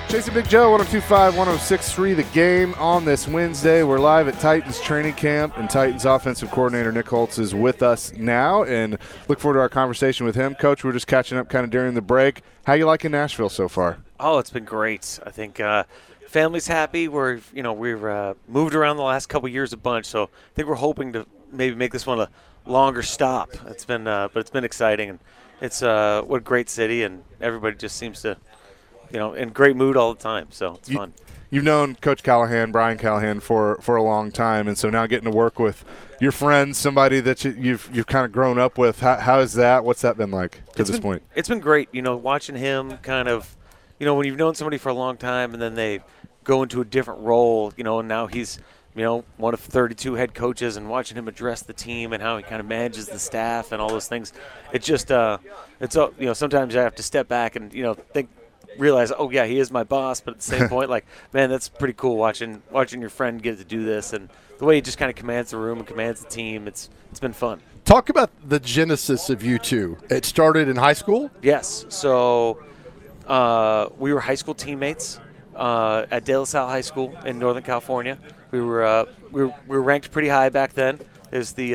Chasing Big Joe, 102.5, 106.3, The Game on this Wednesday. We're live at Titans training camp, and Titans offensive coordinator Nick Holtz is with us now, and look forward to our conversation with him. Coach, we're just catching up kind of during the break. How you liking Nashville so far? Oh, it's been great. I think family's happy. We've moved around the last couple years a bunch, so I think we're hoping to maybe make this one a longer stop. It's been, but it's been exciting, and it's what a great city, and everybody just seems to, in great mood all the time. So it's fun. You've known Coach Callahan, Brian Callahan, for a long time, and so now getting to work with your friends, somebody that you've kind of grown up with. How is that? What's that been like to this point? It's been great. Watching him kind of, when you've known somebody for a long time and then they go into a different role, and now he's, one of 32 head coaches, and watching him address the team and how he kind of manages the staff and all those things. It just, sometimes I have to step back and, realize, oh yeah, he is my boss, but at the same point, like, man, that's pretty cool watching your friend get to do this, and the way he just kind of commands the room and commands the team. It's been fun. Talk about the genesis of you two. It started in high school? Yes. So we were high school teammates at De La Salle High School in Northern California. We were ranked pretty high back then. It was the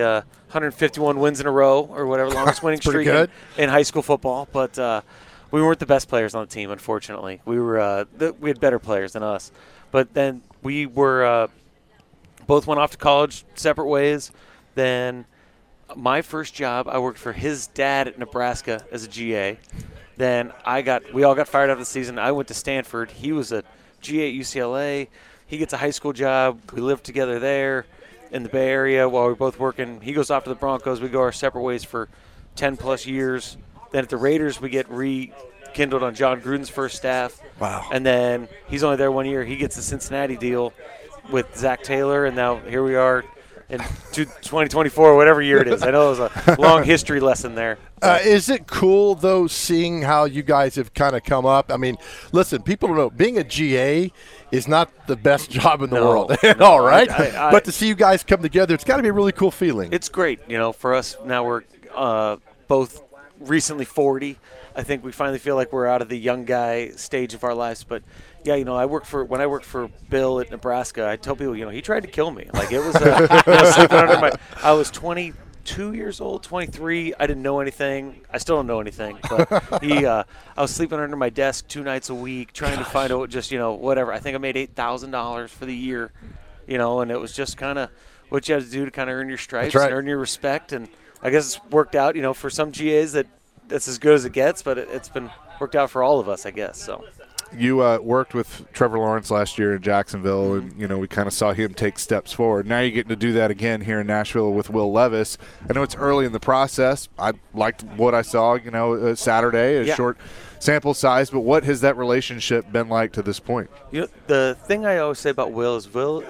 151 wins in a row or whatever, longest winning streak in high school football, but we weren't the best players on the team, unfortunately. We had better players than us. But then we were both went off to college separate ways. Then my first job, I worked for his dad at Nebraska as a GA. Then we all got fired after the season. I went to Stanford. He was a GA at UCLA. He gets a high school job. We lived together there in the Bay Area while we were both working. He goes off to the Broncos. We go our separate ways for 10-plus years. Then at the Raiders, we get rekindled on John Gruden's first staff. Wow. And then he's only there 1 year. He gets the Cincinnati deal with Zach Taylor, and now here we are in 2024, whatever year it is. I know it was a long history lesson there. Is it cool, though, seeing how you guys have kind of come up? I mean, listen, people don't know. Being a GA is not the best job in the world at all, right? But to see you guys come together, it's got to be a really cool feeling. It's great. For us, now we're both recently 40. I think we finally feel like we're out of the young guy stage of our lives. But yeah, when I worked for Bill at Nebraska, I tell people, he tried to kill me. Like, it was sleeping under I was 22 years old, 23. I didn't know anything. I still don't know anything. But I was sleeping under my desk 2 nights a week, trying to find out just whatever. I think I made $8,000 for the year, and it was just kind of what you had to do to kind of earn your stripes and earn your respect. And I guess it's worked out, for some GAs that's as good as it gets, but it's been worked out for all of us, I guess. So you worked with Trevor Lawrence last year in Jacksonville, and we kind of saw him take steps forward. Now you're getting to do that again here in Nashville with Will Levis. I know it's early in the process. I liked what I saw, Saturday, short sample size, but what has that relationship been like to this point? The thing I always say about Will's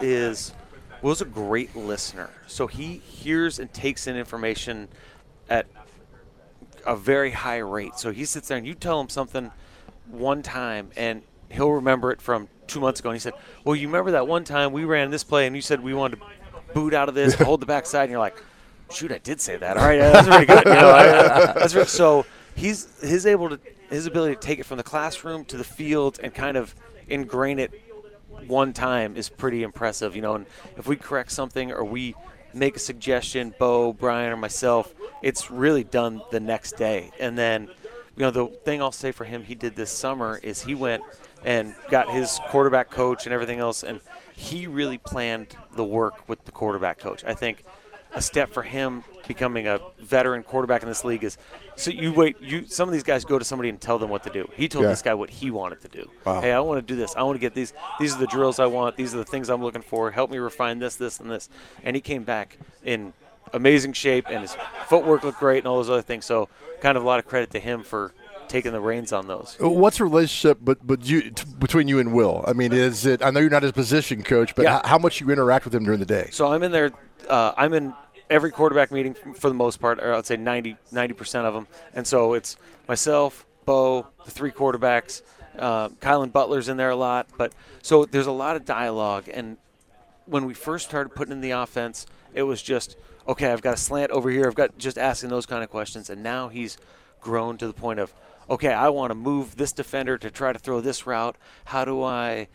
a great listener. So he hears and takes in information at a very high rate. So he sits there and you tell him something one time and he'll remember it from 2 months ago. And he said, well, you remember that one time we ran this play and you said we wanted to boot out of this, hold the backside. And you're like, shoot, I did say that. All right, that's pretty good. So his ability to take it from the classroom to the field and kind of ingrain it one time is pretty impressive, and if we correct something or we make a suggestion, Bo, Brian, or myself, it's really done the next day. And then, the thing I'll say for him he did this summer is he went and got his quarterback coach and everything else, and he really planned the work with the quarterback coach. I think a step for him becoming a veteran quarterback in this league is some of these guys go to somebody and tell them what to do. He told this guy what he wanted to do. Wow. Hey, I want to do this. I want to get these are the drills I want. These are the things I'm looking for. Help me refine this, and this. And he came back in amazing shape, and his footwork looked great and all those other things. So kind of a lot of credit to him for taking the reins on those. What's the relationship between you and Will? I mean, is it – I know you're not his position coach, but how much you interact with him during the day? So I'm in there I'm in every quarterback meeting for the most part, or I'd say 90% of them. And so it's myself, Bo, the 3 quarterbacks, Kylan Butler's in there a lot. But so there's a lot of dialogue. And when we first started putting in the offense, it was just, okay, I've got a slant over here. I've got just asking those kind of questions. And now he's grown to the point of, okay, I want to move this defender to try to throw this route. How do I,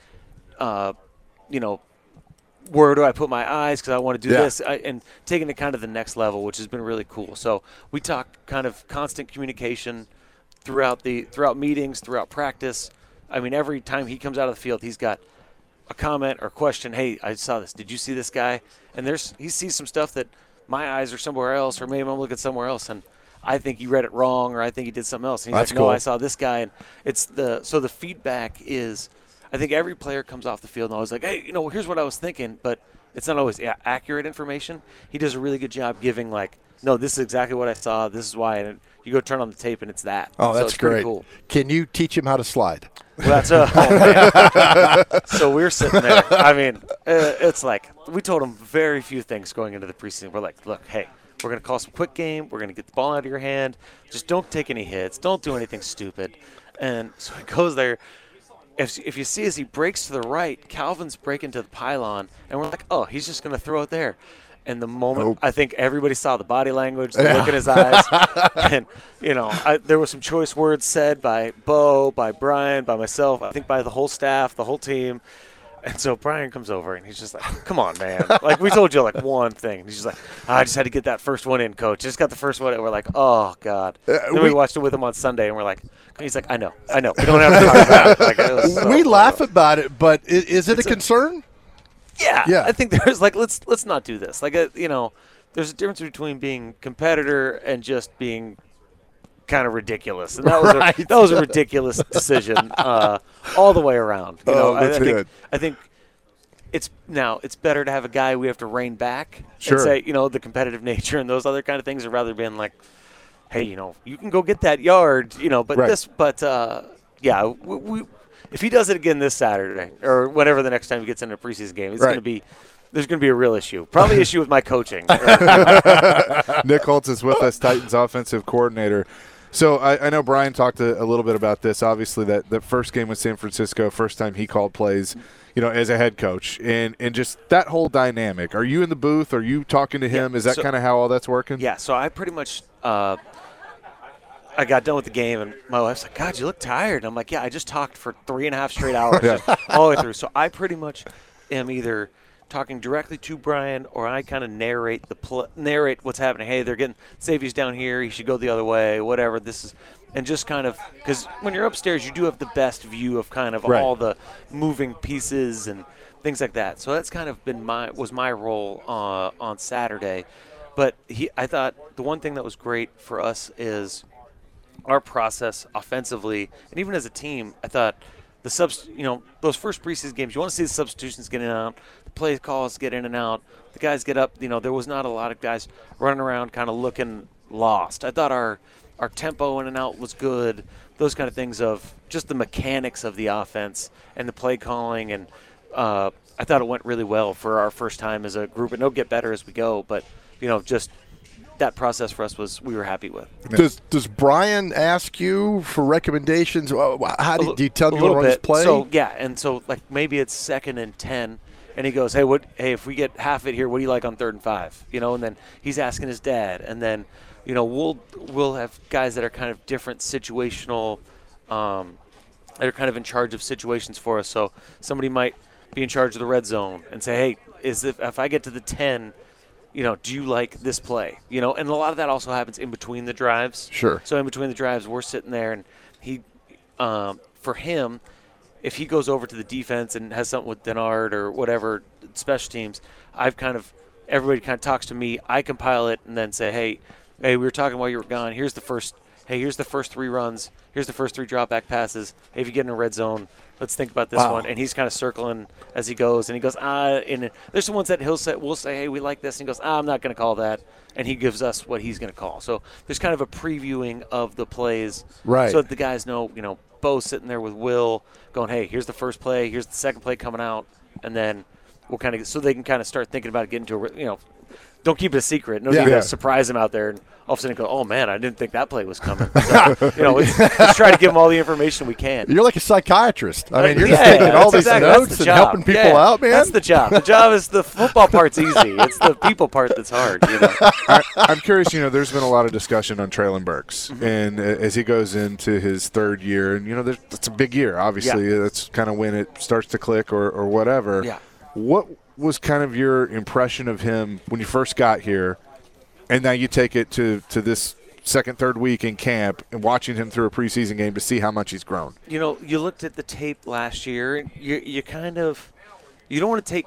where do I put my eyes because I want to do this? And taking it kind of the next level, which has been really cool. So we talk kind of constant communication throughout meetings, throughout practice. I mean, every time he comes out of the field, he's got a comment or question. Hey, I saw this. Did you see this guy? And he sees some stuff that my eyes are somewhere else, or maybe I'm looking somewhere else, and I think he read it wrong, or I think he did something else. And he's cool. No, I saw this guy. And so the feedback is, I think every player comes off the field and always like, hey, here's what I was thinking, but it's not always accurate information. He does a really good job giving no, this is exactly what I saw. This is why. And you go turn on the tape and it's that. Oh, that's so great. Cool. Can you teach him how to slide? Well, man. So we're sitting there. I mean, it's like we told him very few things going into the preseason. We're like, look, hey, we're going to call some quick game. We're going to get the ball out of your hand. Just don't take any hits. Don't do anything stupid. And so he goes there. If you see as he breaks to the right, Calvin's breaking to the pylon, and we're like, oh, he's just going to throw it there. And the moment I think everybody saw the body language, the look in his eyes, and there were some choice words said by Bo, by Brian, by myself, I think by the whole staff, the whole team. And so Brian comes over and he's just like, come on, man. Like, we told you one thing. And he's just like, I just had to get that first one in, coach. Just got the first one. And we're like, oh, God. Then we watched it with him on Sunday, and we're like, he's like, I know. We don't have to talk about it. We laugh about it, but is it a concern? Yeah. I think there's let's not do this. There's a difference between being competitor and just being kind of ridiculous, and that was a ridiculous decision all the way around. I think it's better to have a guy we have to rein back and say the competitive nature and those other kind of things, rather than like, hey, you can go get that yard, if he does it again this Saturday or whenever the next time he gets in a preseason game, it's going to be. There's going to be a real issue. Probably an issue with my coaching. Nick Holtz is with us, Titans offensive coordinator. So I know Brian talked a little bit about this. Obviously, that first game with San Francisco, first time he called plays, as a head coach, and just that whole dynamic. Are you in the booth? Are you talking to him? Is that kind of how all that's working? Yeah. So I pretty much I got done with the game, and my wife's like, God, you look tired. And I'm like, yeah, I just talked for 3.5 straight hours just all the way through. So I pretty much am either talking directly to Brian, or I kind of narrate what's happening. Hey, they're getting safeties down here. He should go the other way, whatever. This is, and just kind of, because when you're upstairs, you do have the best view of kind of all the moving pieces and things like that. So that's kind of been my role on Saturday. But I thought the one thing that was great for us is our process offensively, and even as a team. I thought those first preseason games, you want to see the substitutions get in and out, the play calls get in and out, the guys get up. There was not a lot of guys running around kind of looking lost. I thought our tempo in and out was good, those kind of things of just the mechanics of the offense and the play calling. And I thought it went really well for our first time as a group. And it'll get better as we go, but, just that process for us we were happy with. Does Brian ask you for recommendations? How do you tell him to run his play? So maybe it's 2nd and 10, and he goes, hey, if we get half it here, what do you like on 3rd and 5? And then he's asking his dad, and then we'll have guys that are kind of different situational, that are kind of in charge of situations for us. So somebody might be in charge of the red zone and say, hey, if I get to the 10. Do you like this play? And a lot of that also happens in between the drives. Sure. So in between the drives, we're sitting there, and he, for him, if he goes over to the defense and has something with Denard or whatever, special teams, everybody kind of talks to me. I compile it and then say, hey, we were talking while you were gone. Here's the first 3 runs. Here's the first 3 drop back passes. Hey, if you get in a red zone, let's think about this one. And he's kind of circling as he goes. And he goes, and there's some ones that we'll say, hey, we like this. And he goes, I'm not going to call that. And he gives us what he's going to call. So there's kind of a previewing of the plays. Right. So that the guys know, Bo's sitting there with Will going, hey, here's the first play. Here's the second play coming out. And then we'll kind of, so they can kind of start thinking about it, getting to don't keep it a secret. No need to surprise him out there and all of a sudden go, oh, man, I didn't think that play was coming. So, let's try to give him all the information we can. You're like a psychiatrist. I mean, you're just taking all these notes and helping people out, man. That's the job. The job is the football part's easy. It's the people part that's hard. I'm curious, there's been a lot of discussion on Traylon Burks. Mm-hmm. And as he goes into his third year, and, that's a big year, obviously. Yeah. That's kind of when it starts to click or whatever. Yeah. What was kind of your impression of him when you first got here? And now you take it to this second, third week in camp and watching him through a preseason game to see how much he's grown. You looked at the tape last year, and you kind of – you don't want to take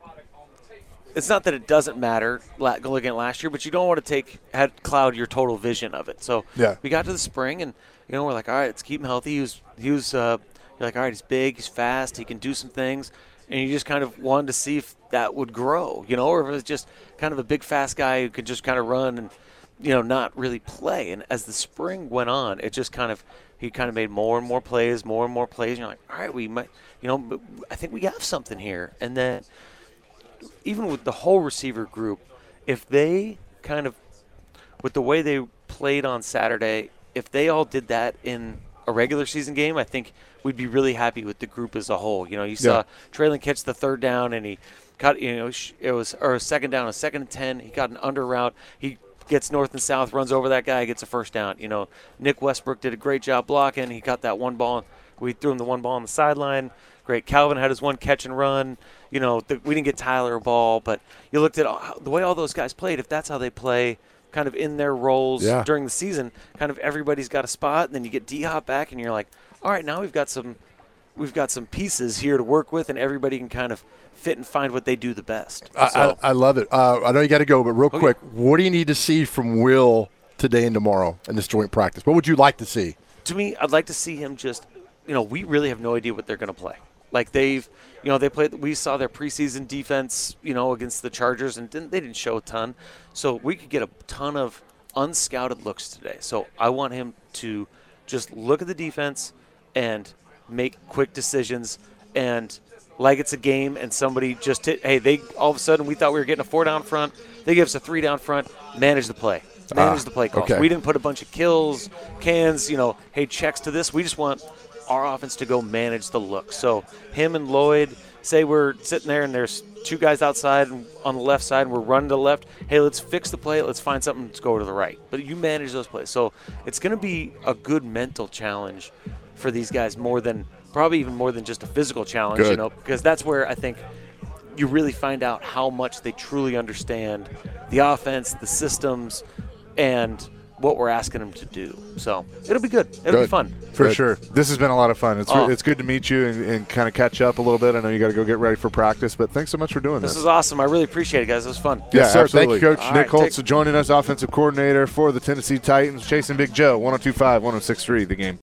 – it's not that it doesn't matter looking at last year, but you don't want to cloud your total vision of it. So we got to the spring, and, we're like, all right, let's keep him healthy. You're like, all right, he's big, he's fast, he can do some things. And you just kind of wanted to see if that would grow, or if it was just kind of a big, fast guy who could just kind of run and, not really play. And as the spring went on, it just he kind of made more and more plays. And you're like, all right, we might, I think we have something here. And then even with the whole receiver group, if they kind of, with the way they played on Saturday, if they all did that in a regular season game, I think we'd be really happy with the group as a whole. You saw Traylon catch the third down, and he got, it was a second down, a 2nd and 10. He got an under route. He gets north and south, runs over that guy, gets a first down. Nick Westbrook did a great job blocking. He got that one ball. We threw him the one ball on the sideline. Great. Calvin had his one catch and run. We didn't get Tyler a ball, but you looked at the way all those guys played. If that's how they play kind of in their roles during the season, kind of everybody's got a spot, and then you get D-Hop back, and you're like, all right, now we've got some pieces here to work with, and everybody can kind of fit and find what they do the best. I love it. I know you got to go, but real quick, what do you need to see from Will today and tomorrow in this joint practice? What would you like to see? To me, I'd like to see him just, we really have no idea what they're going to play. Like they played. We saw their preseason defense, against the Chargers, and they didn't show a ton. So we could get a ton of unscouted looks today. So I want him to just look at the defense and make quick decisions, and like it's a game, and somebody just they all of a sudden we thought we were getting a 4-down front. They give us a 3-down front. Manage the play. Manage the play calls. Okay. We didn't put a bunch of kills, cans, checks to this. We just want our offense to go manage the look. So him and Lloyd, say we're sitting there and there's two guys outside on the left side and we're running to the left. Hey, let's fix the play. Let's find something to go to the right. But you manage those plays. So it's going to be a good mental challenge for these guys probably even more than just a physical challenge, because that's where I think you really find out how much they truly understand the offense, the systems, and what we're asking them to do. So it'll be good. It'll be fun. For sure. This has been a lot of fun. It's good to meet you and kind of catch up a little bit. I know you got to go get ready for practice, but thanks so much for doing this. This is awesome. I really appreciate it, guys. It was fun. Yes, sir. Absolutely. Thank you, Coach. Nick Holtz joining us, offensive coordinator for the Tennessee Titans, chasing Big Joe, 102.5, 106.3, The Game.